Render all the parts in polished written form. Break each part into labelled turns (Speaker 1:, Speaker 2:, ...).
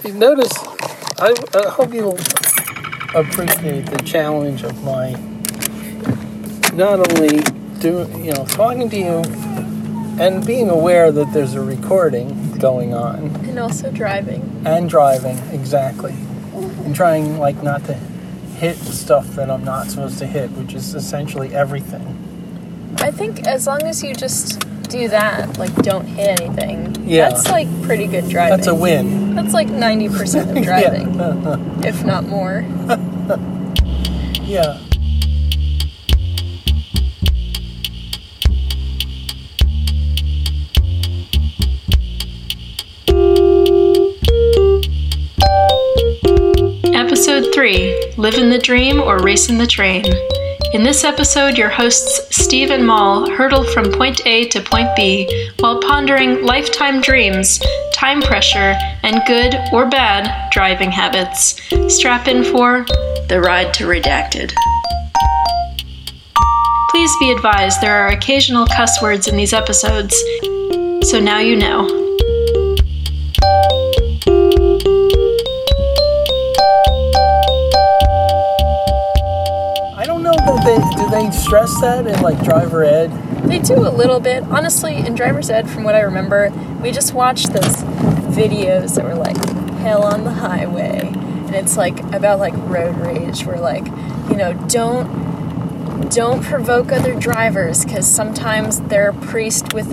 Speaker 1: You notice, I hope you'll appreciate the challenge of my not only talking to you and being aware that there's a recording going on.
Speaker 2: And also driving.
Speaker 1: And driving, exactly. And trying, not to hit stuff that I'm not supposed to hit, which is essentially everything.
Speaker 2: I think as long as you just do that, don't hit anything, that's, pretty good driving.
Speaker 1: That's a win.
Speaker 2: That's, 90% of driving, if not more.
Speaker 1: Yeah.
Speaker 3: Episode 3, Livin' the Dream or Racing the Train. In this episode, your hosts Steve and Mal hurtle from point A to point B while pondering lifetime dreams, time pressure, and good or bad driving habits. Strap in for the ride to Redacted. Please be advised there are occasional cuss words in these episodes, so now you know.
Speaker 1: Do they stress that in driver ed?
Speaker 2: They do a little bit. Honestly, in driver's ed, from what I remember, we just watched those videos that were hell on the highway. And it's about road rage where don't provoke other drivers because sometimes they're a priest with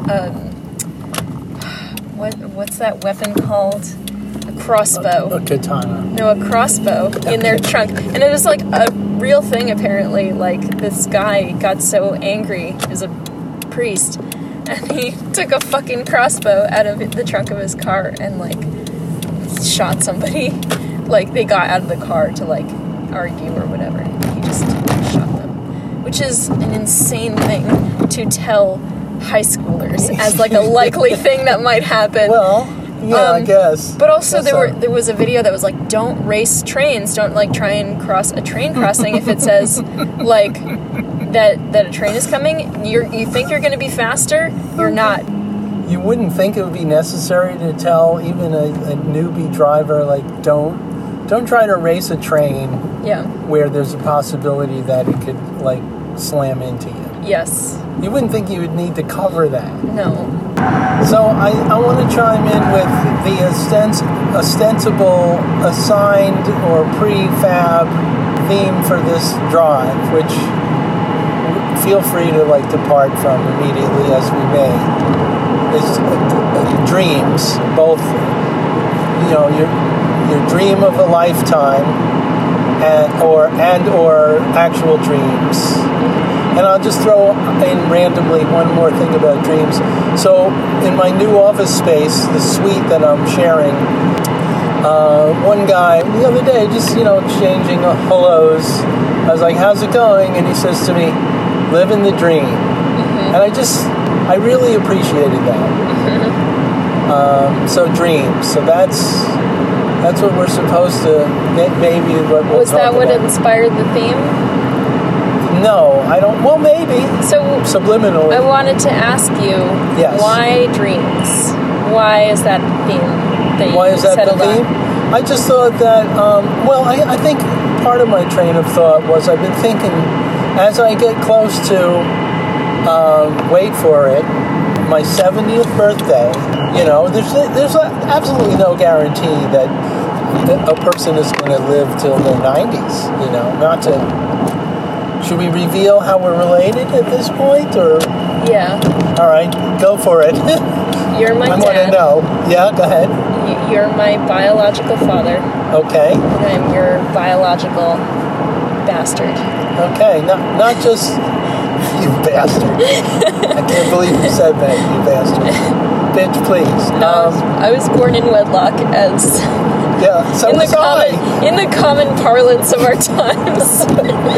Speaker 2: what's that weapon called? A crossbow.
Speaker 1: A katana.
Speaker 2: No, a crossbow in their trunk. And it was a real thing, apparently. This guy got so angry, he was a priest, and he took a fucking crossbow out of the trunk of his car and, shot somebody. They got out of the car to, argue or whatever. He just shot them. Which is an insane thing to tell high schoolers as, a likely thing that might happen.
Speaker 1: Well... Yeah, I guess.
Speaker 2: But also there was a video that was don't race trains, don't try and cross a train crossing if it says that a train is coming. You think you're going to be faster, you're not.
Speaker 1: You wouldn't think it would be necessary to tell even a newbie driver don't try to race a train where there's a possibility that it could slam into you.
Speaker 2: Yes.
Speaker 1: You wouldn't think you would need to cover that.
Speaker 2: No.
Speaker 1: So I want to chime in with the ostensible assigned or prefab theme for this drive, which feel free to depart from immediately as we may. Is dreams, both your dream of a lifetime and or actual dreams. And I'll just throw in randomly one more thing about dreams. So in my new office space, the suite that I'm sharing, one guy the other day, just, exchanging hellos. I was like, how's it going? And he says to me, living the dream. Mm-hmm. And I really appreciated that. Mm-hmm. So dreams. So that's what we're supposed to, maybe what we'll
Speaker 2: Was that what inspired the theme?
Speaker 1: No, I don't. Well, maybe.
Speaker 2: So
Speaker 1: subliminally.
Speaker 2: I wanted to ask you, why dreams? Why is that the theme that you settled on?
Speaker 1: I just thought that. I think part of my train of thought was I've been thinking as I get close to, wait for it, my 70th birthday. There's absolutely no guarantee that a person is going to live till their 90s. Not to. Should we reveal how we're related at this point, or?
Speaker 2: Yeah.
Speaker 1: All right, go for it.
Speaker 2: You're my dad.
Speaker 1: I want to know. Yeah, go ahead.
Speaker 2: You're my biological father.
Speaker 1: Okay.
Speaker 2: And I'm your biological bastard.
Speaker 1: Okay, not just you bastard. I can't believe you said that, you bastard. Bitch, please.
Speaker 2: No, I was born in wedlock as...
Speaker 1: Yeah, so
Speaker 2: in the common parlance of our times.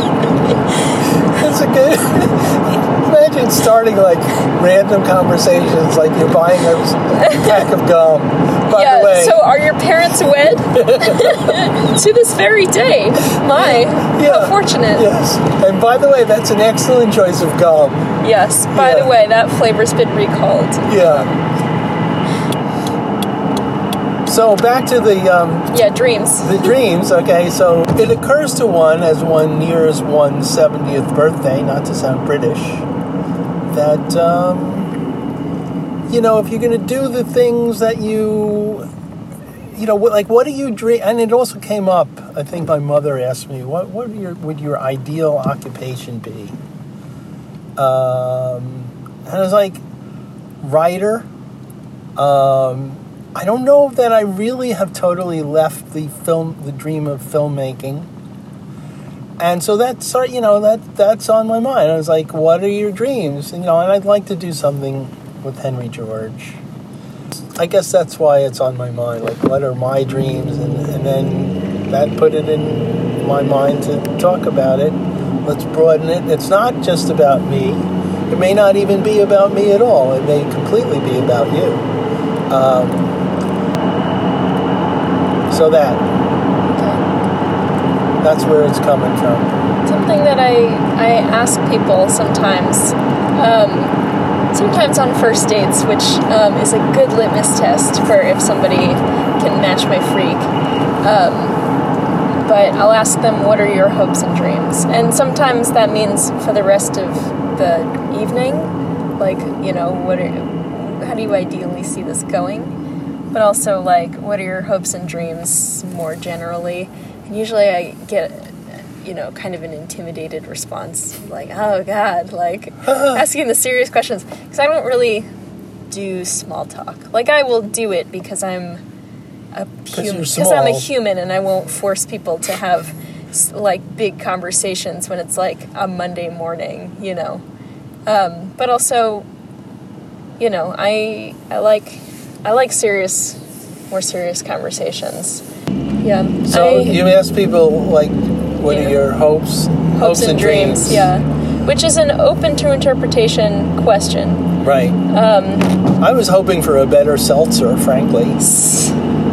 Speaker 1: That's a good... Imagine starting random conversations you're buying a pack of gum. By the way,
Speaker 2: so are your parents wed? To this very day. How fortunate.
Speaker 1: Yes. And by the way, that's an excellent choice of gum.
Speaker 2: Yes. By the way, that flavor's been recalled.
Speaker 1: Yeah. So back to the
Speaker 2: dreams.
Speaker 1: The dreams. Okay, so it occurs to one as one nears one's 70th birthday, not to sound British, that if you're going to do the things that what do you dream? And it also came up. I think my mother asked me, "What would your ideal occupation be?" And I was like, writer. I don't know that I really have totally left the dream of filmmaking. And so that's on my mind. I was like, what are your dreams? And I'd like to do something with Henry George. I guess that's why it's on my mind. Like, what are my dreams? And then that put it in my mind to talk about it. Let's broaden it. It's not just about me. It may not even be about me at all. It may completely be about you. So that's where it's coming from.
Speaker 2: Something that I ask people sometimes on first dates, which is a good litmus test for if somebody can match my freak. But I'll ask them, what are your hopes and dreams? And sometimes that means for the rest of the evening, like, how do you ideally see this going? But also, like, what are your hopes and dreams more generally? And usually I get, kind of an intimidated response, like, oh, God, like, asking the serious questions. Because I don't really do small talk. Like, I will do it because I'm a human and I won't force people to have, like, big conversations when it's, like, a Monday morning, But also, I like more serious conversations. Yeah.
Speaker 1: So you ask people, like, what are your hopes and dreams?
Speaker 2: Yeah. Which is an open to interpretation question.
Speaker 1: Right. I was hoping for a better seltzer, frankly. It's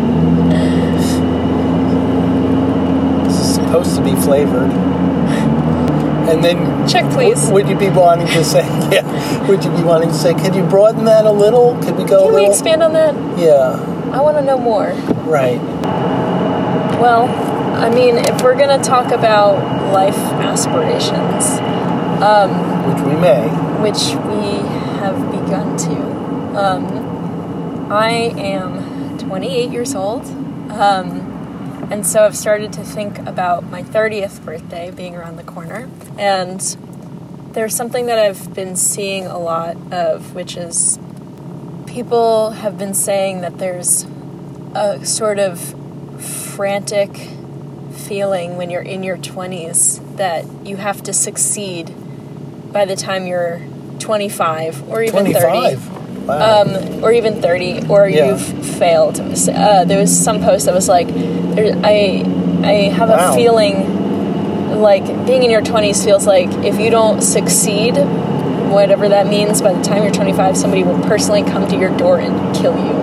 Speaker 1: supposed to be flavored. And then,
Speaker 2: check, please.
Speaker 1: Would you be wanting to say? Yeah. Would you be wanting to say? Could you broaden that a little? Could we go?
Speaker 2: Can we expand on that?
Speaker 1: Yeah.
Speaker 2: I want to know more.
Speaker 1: Right.
Speaker 2: Well, I mean, if we're gonna talk about life aspirations, which we have begun to. I am 28 years old. And so I've started to think about my 30th birthday being around the corner. And there's something that I've been seeing a lot of, which is people have been saying that there's a sort of frantic feeling when you're in your 20s that you have to succeed by the time you're 25 or even 30.
Speaker 1: Wow.
Speaker 2: Or even 30, or you've failed. There was some post that was like, I have a feeling like being in your 20s feels like if you don't succeed, whatever that means, by the time you're 25, somebody will personally come to your door and kill you.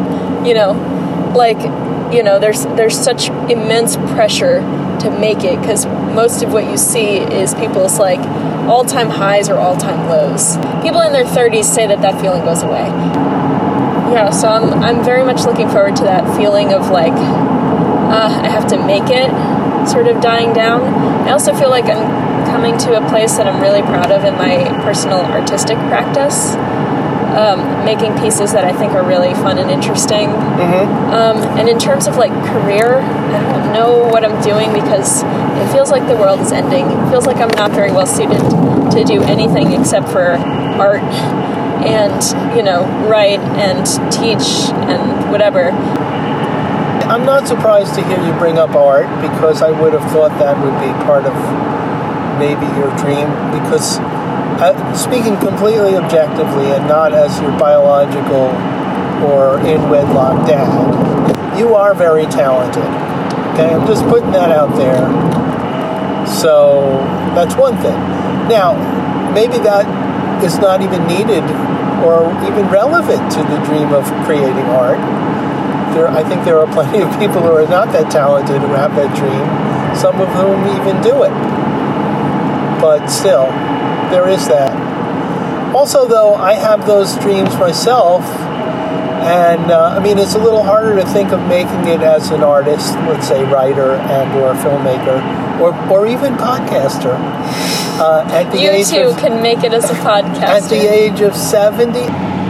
Speaker 2: There's such immense pressure to make it, because most of what you see is people's like all-time highs or all-time lows. People in their 30s say that feeling goes away. Yeah, so I'm very much looking forward to that feeling of like I have to make it sort of dying down. I also feel like I'm coming to a place that I'm really proud of in my personal artistic practice. Making pieces that I think are really fun and interesting. Mm-hmm. And in terms of like career, I don't know what I'm doing because it feels like the world is ending. It feels like I'm not very well suited to do anything except for art and, write and teach and whatever.
Speaker 1: I'm not surprised to hear you bring up art, because I would have thought that would be part of maybe your dream, because speaking completely objectively and not as your biological or in wedlock dad, you are very talented. Okay, I'm just putting that out there. So that's one thing. Now, maybe that is not even needed or even relevant to the dream of creating art. I think there are plenty of people who are not that talented who have that dream, some of whom even do it. But still, there is that. Also, though, I have those dreams myself, And I mean, it's a little harder to think of making it as an artist, let's say writer and or filmmaker, or even podcaster. At the
Speaker 2: You
Speaker 1: age
Speaker 2: too
Speaker 1: of,
Speaker 2: can make it as a podcaster.
Speaker 1: at the age of 70.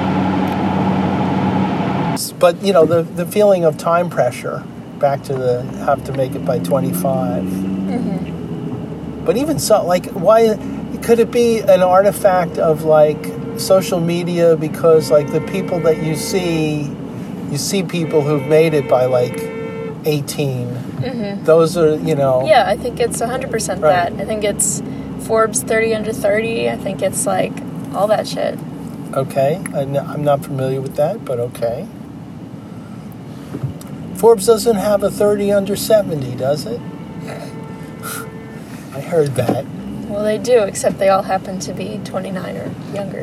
Speaker 1: But you know, the feeling of time pressure, back to the have to make it by 25.
Speaker 2: Mm-hmm.
Speaker 1: But even so, like, why could it be an artifact of like social media? Because like the people that you see people who've made it by like 18.
Speaker 2: Mm-hmm.
Speaker 1: Those are, you know.
Speaker 2: Yeah, I think it's 100%
Speaker 1: Right.
Speaker 2: that. I think it's Forbes 30 under 30. I think it's like all that shit.
Speaker 1: Okay, I'm not familiar with that, but okay. Forbes doesn't have a 30 under 70, does it? I heard that.
Speaker 2: Well, they do, except they all happen to be 29 or younger.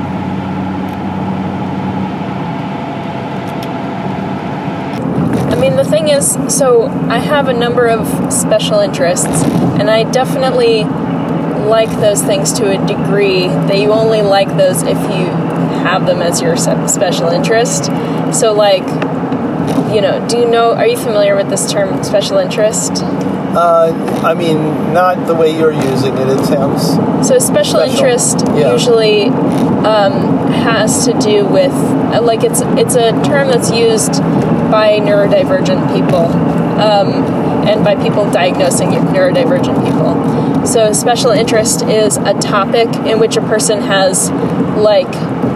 Speaker 2: I mean, the thing is, so I have a number of special interests, and I definitely like those things to a degree that you only like those if you have them as your special interest. So, like, you know, are you familiar with this term, special interest?
Speaker 1: I mean, not the way you're using it. It sounds...
Speaker 2: So special interest
Speaker 1: yeah.
Speaker 2: usually has to do with, like, it's a term that's used by neurodivergent people and by people diagnosing neurodivergent people. So special interest is a topic in which a person has, like,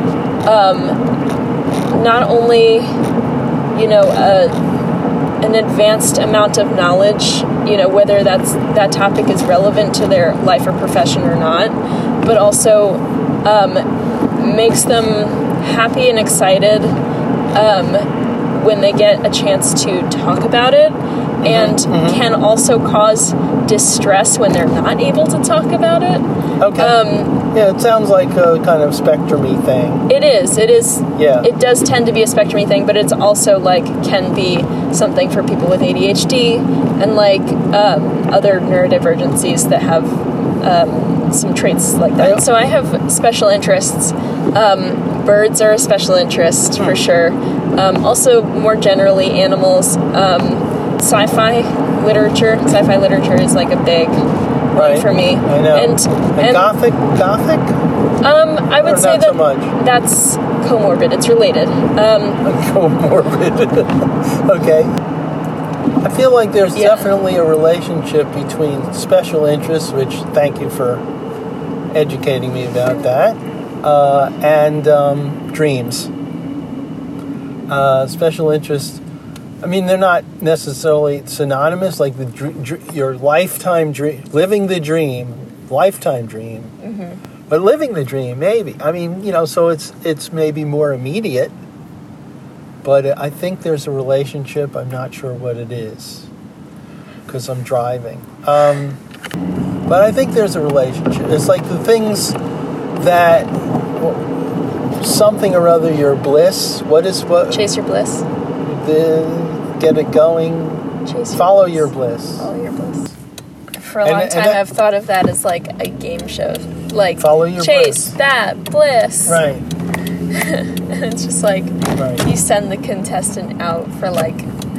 Speaker 2: not only, you know, an advanced amount of knowledge, you know, whether that topic is relevant to their life or profession or not, but also makes them happy and excited when they get a chance to talk about it, and can also cause distress when they're not able to talk about it.
Speaker 1: Okay. Yeah, it sounds like a kind of spectrum-y thing.
Speaker 2: It is.
Speaker 1: Yeah.
Speaker 2: It does tend to be a spectrum-y thing, but it's also, like, can be something for people with ADHD and, like, other neurodivergencies that have some traits like that. So I have special interests. Birds are a special interest, for sure. Also, more generally, animals. Sci-fi literature. Sci-fi literature is, like, a big...
Speaker 1: Right.
Speaker 2: for me.
Speaker 1: I know.
Speaker 2: And
Speaker 1: Gothic?
Speaker 2: I would say
Speaker 1: not so
Speaker 2: that
Speaker 1: much?
Speaker 2: that's comorbid. It's related.
Speaker 1: Comorbid. Okay. I feel like there's definitely a relationship between special interests, which thank you for educating me about that, and dreams. Special interests. I mean, they're not necessarily synonymous, like your lifetime dream, living the dream, lifetime dream. Mm-hmm. But living the dream, maybe. I mean, you know, so it's maybe more immediate. But I think there's a relationship. I'm not sure what it is because I'm driving. But I think there's a relationship. It's like the things that something or other, your bliss. What?
Speaker 2: Chase your bliss.
Speaker 1: Get it going. Follow your bliss.
Speaker 2: Follow your bliss. For a long time, I've thought of that as like a game show. Like,
Speaker 1: follow your
Speaker 2: chase
Speaker 1: bliss.
Speaker 2: that bliss.
Speaker 1: Right.
Speaker 2: And it's just like, you send the contestant out for like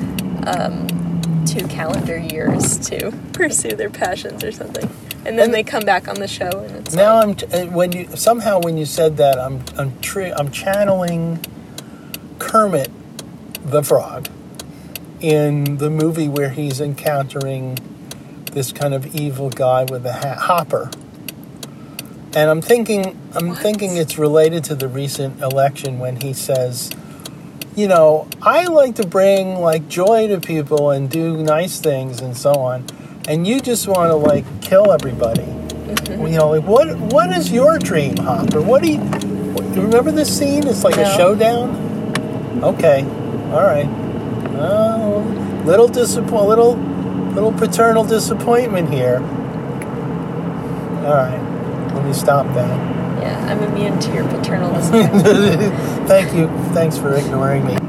Speaker 2: 2 calendar years to pursue their passions or something. And then they come back on the show and it's
Speaker 1: now when you said that, I'm channeling Kermit the Frog in the movie where he's encountering this kind of evil guy with a Hopper. And I'm thinking it's related to the recent election when he says, you know, I like to bring like joy to people and do nice things and so on, and you just want to like kill everybody. Mm-hmm. You know, like what is your dream, Hopper? You remember this scene? It's like a showdown. Okay, all right. Little paternal disappointment here. All right. Let me stop that.
Speaker 2: Yeah, I'm immune to your paternalism.
Speaker 1: Thank you. Thanks for ignoring me.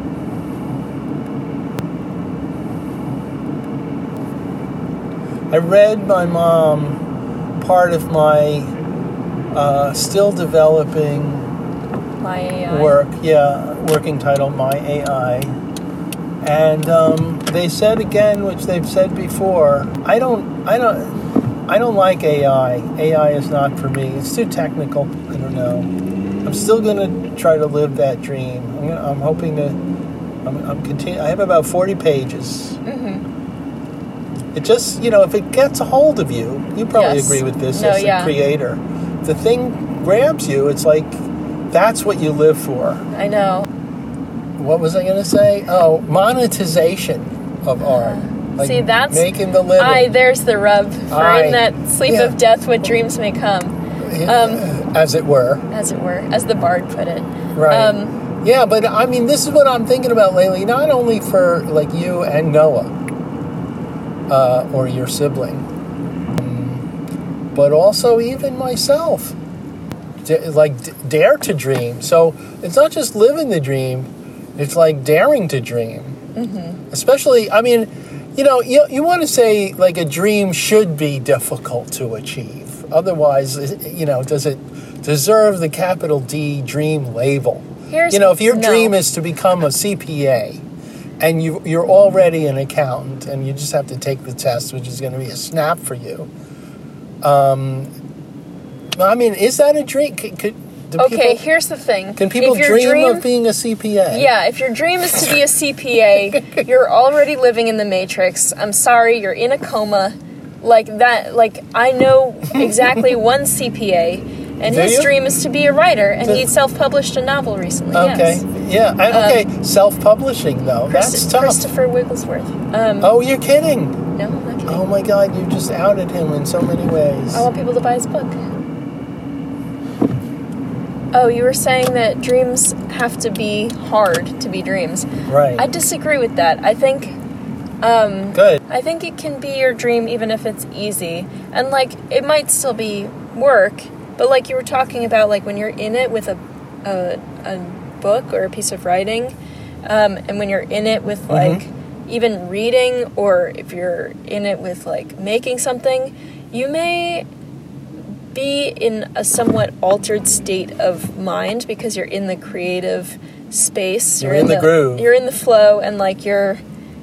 Speaker 1: I read my mom part of my still developing
Speaker 2: My AI.
Speaker 1: working title, My AI. And they said again, which they've said before, I don't like AI. AI is not for me. It's too technical. I don't know. I'm still going to try to live that dream. I'm hoping to. I'm continue. I have about 40 pages.
Speaker 2: Mm-hmm.
Speaker 1: It just, if it gets a hold of you, you probably agree with this as a creator. The thing grabs you. It's like that's what you live for.
Speaker 2: I know.
Speaker 1: What was I going to say? Oh, monetization of art. Like
Speaker 2: see, that's
Speaker 1: making the living.
Speaker 2: There's the rub. For in that sleep of death, what dreams may come.
Speaker 1: As it were.
Speaker 2: As it were, as the bard put it.
Speaker 1: Right. Yeah, but I mean, this is what I'm thinking about lately. Not only for like you and Noah, or your sibling, but also even myself. Dare to dream. So it's not just living the dream. It's like daring to dream.
Speaker 2: Mm-hmm.
Speaker 1: Especially, I mean, you want to say like a dream should be difficult to achieve. Otherwise, does it deserve the capital D dream label? If your dream is to become a CPA and you're already an accountant and you just have to take the test, which is going to be a snap for you. I mean, is that a dream?
Speaker 2: Here's the thing.
Speaker 1: Can people dream of being a CPA?
Speaker 2: Yeah, if your dream is to be a CPA, you're already living in the Matrix. I'm sorry, you're in a coma. Like that, I know exactly one CPA, and his dream is to be a writer, and he self-published a novel recently.
Speaker 1: Okay,
Speaker 2: yes.
Speaker 1: Self-publishing, though. That's tough.
Speaker 2: Christopher Wigglesworth.
Speaker 1: Oh, you're kidding.
Speaker 2: No, I'm not kidding.
Speaker 1: Oh, my God, you just outed him in so many ways.
Speaker 2: I want people to buy his book. Oh, you were saying that dreams have to be hard to be dreams.
Speaker 1: Right.
Speaker 2: I disagree with that. I think...
Speaker 1: Good.
Speaker 2: I think it can be your dream even if it's easy. And, it might still be work, but, you were talking about, when you're in it with a book or a piece of writing, and when you're in it with, even reading, or if you're in it with, making something, you may be in a somewhat altered state of mind because you're in the creative space.
Speaker 1: You're in the groove.
Speaker 2: You're in the flow, and you're,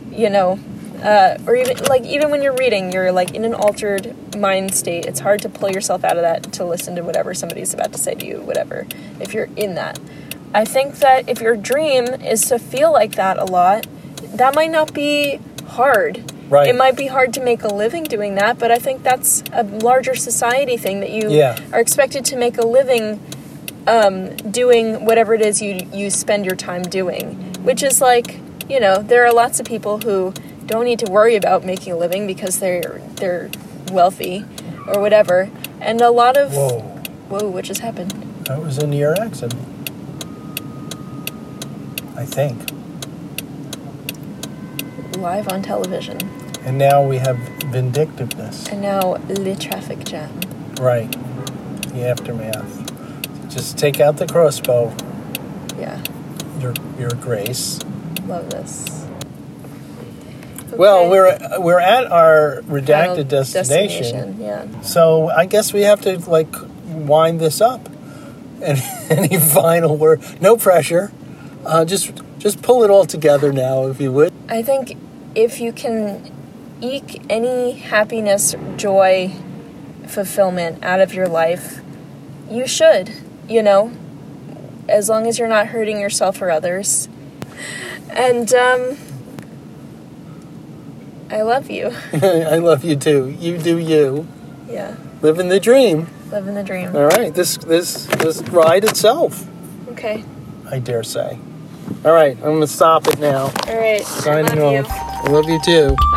Speaker 2: or even when you're reading, you're in an altered mind state. It's hard to pull yourself out of that to listen to whatever somebody's about to say to you, whatever, if you're in that. I think that if your dream is to feel like that a lot, that might not be hard.
Speaker 1: Right.
Speaker 2: It might be hard to make a living doing that, but I think that's a larger society thing, that you are expected to make a living doing whatever it is you spend your time doing, which is there are lots of people who don't need to worry about making a living because they're wealthy or whatever, and a lot of whoa, what just happened?
Speaker 1: That was a near accident, I think.
Speaker 2: Live on television.
Speaker 1: And now we have vindictiveness.
Speaker 2: And now the traffic jam.
Speaker 1: Right. The aftermath. Just take out the crossbow.
Speaker 2: Yeah.
Speaker 1: Your grace.
Speaker 2: Love this. Okay.
Speaker 1: Well, we're at our redacted destination.
Speaker 2: Yeah.
Speaker 1: So I guess we have to wind this up. And any final word? No pressure. Just pull it all together now, if you would.
Speaker 2: I think if you can eke any happiness, joy, fulfillment out of your life, you should, as long as you're not hurting yourself or others. And I love you.
Speaker 1: I love you too. You do you.
Speaker 2: Yeah.
Speaker 1: Living the dream.
Speaker 2: Living the dream.
Speaker 1: All right. This ride itself.
Speaker 2: Okay.
Speaker 1: I dare say. All right. I'm going to stop it now.
Speaker 2: All right.
Speaker 1: Signing
Speaker 2: I love
Speaker 1: off. I love you too.